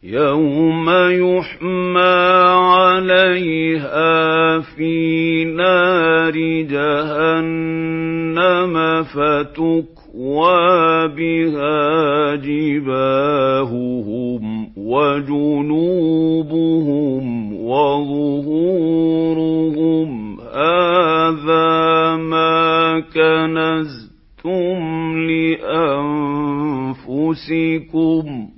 يَوْمَ يُحْمَىٰ عَلَيْهَا فِي نَارِ جَهَنَّمَ فَتُكْوَىٰ بِهَا جِبَاهُهُمْ وَجُنُوبُهُمْ وَظُهُورُهُمْ هَٰذَا مَا كَنَزْتُمْ لِأَنفُسِكُمْ